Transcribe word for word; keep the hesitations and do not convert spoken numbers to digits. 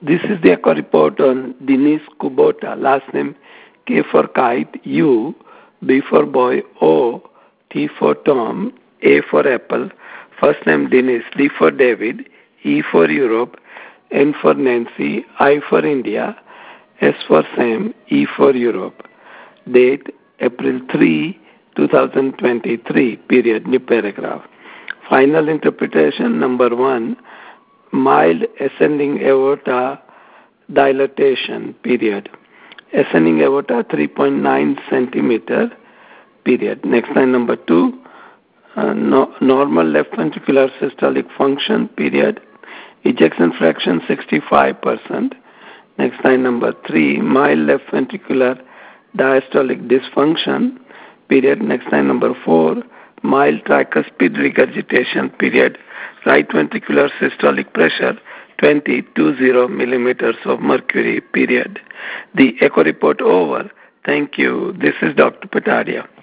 This is the echo report on Denise Kubota, last name K for kite, U, B for boy, O, T for Tom, A for apple, first name Denise, D for David, E for Europe, N for Nancy, I for India, S for Sam, E for Europe. Date April third, twenty twenty-three, period, new paragraph. Final interpretation number one, mild ascending aorta dilatation, period. Ascending aorta three point nine centimeter, period. Next line number two, uh, no, normal left ventricular systolic function, period. Ejection fraction sixty-five percent. Next line number three, mild left ventricular diastolic dysfunction, period. Next line number four, mild tricuspid regurgitation, period. Right ventricular systolic pressure twenty to zero millimeters of mercury, period. The echo report over. Thank you. This is Doctor Pataria.